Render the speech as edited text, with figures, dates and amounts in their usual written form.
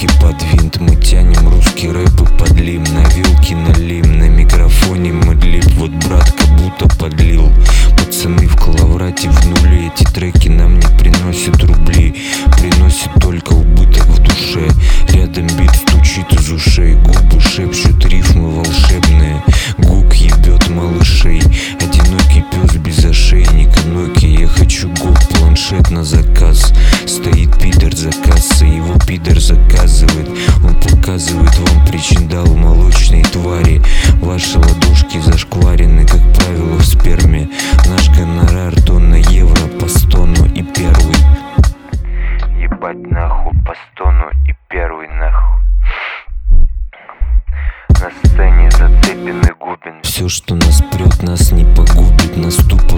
под винт. Мы тянем русский рэп и подлим на вилки налим. На микрофоне мэдлиб, вот брат как будто подлил. Пацаны в коловрате в нуле. Эти треки нам не приносят рубли, приносят только убыток в душе. Рядом бит стучит из ушей, губы шепчут рифмы волшебные. Гук ебет малышей, одинокий пес без ошейника Nokia. Я хочу гук, планшет на заказ. Стоит пидор за кассой, его пидор заказывает. Он показывает вам причиндал молочной твари. Ваши ладошки зашкварены, как правило, в сперме. Наш гонорар тонна евро по стону и первый. Ебать нахуй по стону и первый нахуй. На сцене Зацепин и Губин. Все, что нас прет, нас не погубит. Наступа